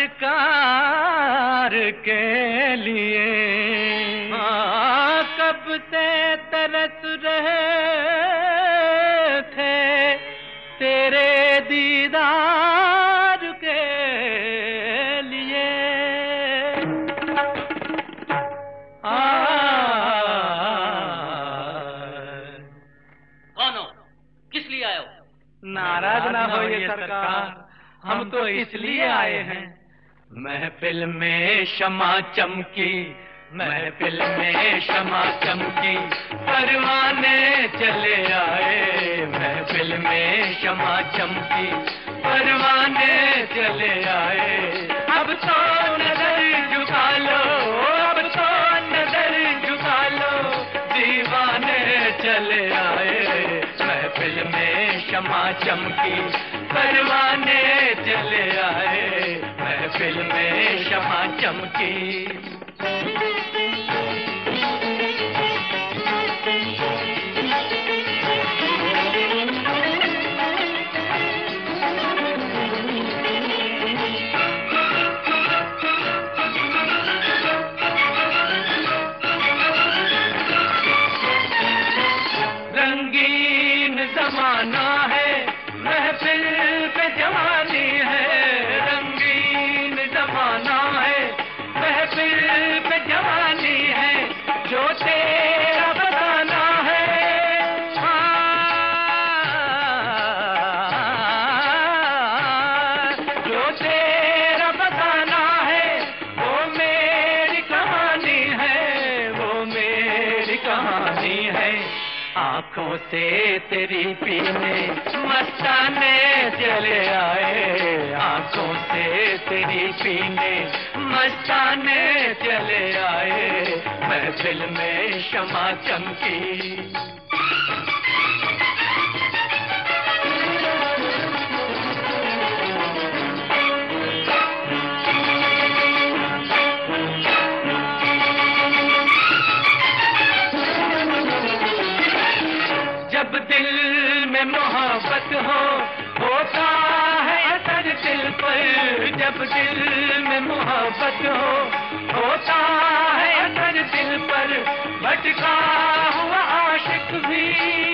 सरकार के लिए कब से तरस रहे थे तेरे दीदार के लिए। कौन हो? किस लिए आए हो? नाराज ना होइए सरकार, हम तो इसलिए आए हैं। महफिल में शमा चमकी, महफिल में शमा चमकी, परवाने चले आए। महफिल में शमा चमकी, परवाने चले आए। अब तो नजर झुका लो, अब तो नजर झुका लो, दीवाने चले आए। महफिल में शमा चमकी, परवाने चले आए। महफिल में शमा चमकी। रंगीन जमाना है, महफिल पे जवानी है। रंगीन जमाना है, महफिल पे जवानी है। जो तेरा बताना है, जो तेरा बताना है, वो मेरी कहानी है, वो मेरी कहानी है। आंखों से तेरी पीने मस्ताने चले आए। आंखों से तेरी पीने मस्ताने चले आए। महफिल में शमा चमकी। जब दिल में मोहब्बत हो, होता है असर दिल पर। जब दिल में मोहब्बत हो, होता है असर दिल पर। भटका हुआ आशिक भी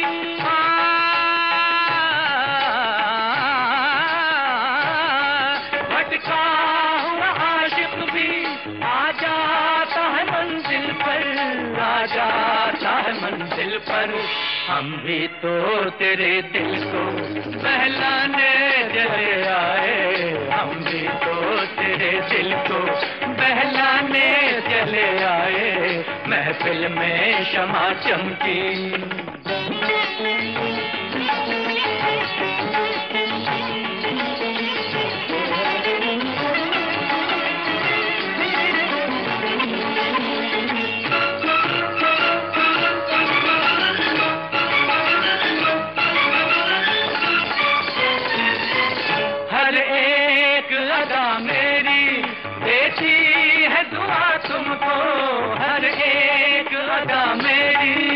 भटका हुआ आशिक भी आ जाता है मंजिल पर, आ जाता है मंजिल पर। हम भी तो तेरे दिल को बहलाने चले आए। हम भी तो तेरे दिल को बहलाने चले आए। महफिल में शमा चमकी। मेरी देती है दुआ तुमको, हर एक अदा मेरी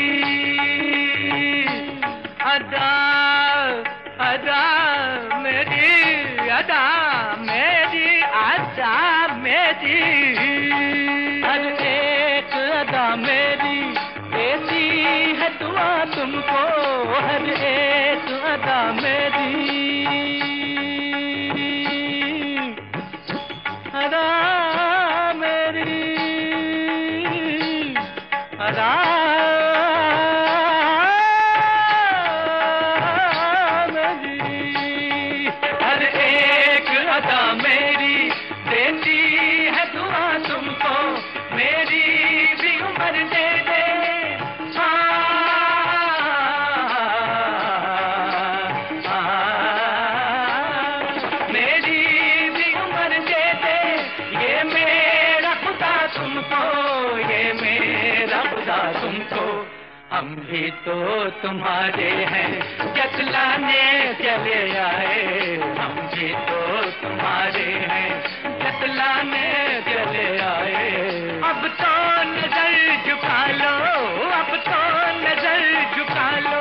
अदा, अदा मेरी, अदा मेरी, अदा मेरी। हर एक अदा मेरी देती है दुआ तुमको, हर एक अदा मेरी अदा मेरी, अदा मेरी। हर एक अदा मेरी देती है दुआ तुमको, मेरी भी उम्र दे दे। हम भी तो तुम्हारे हैं, जतलाने चले आए। हम भी तो तुम्हारे हैं, जतलाने चले आए। अब तो नजर झुका लो, अब तो नजर झुका लो,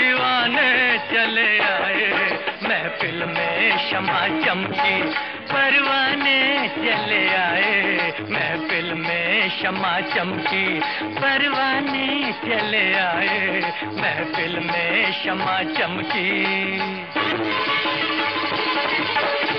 दीवाने चले आए। महफिल में शमा चमकी, पर परवाने चले आए, महफिल में शमा चमकी। परवाने चले आए, महफिल में शमा चमकी।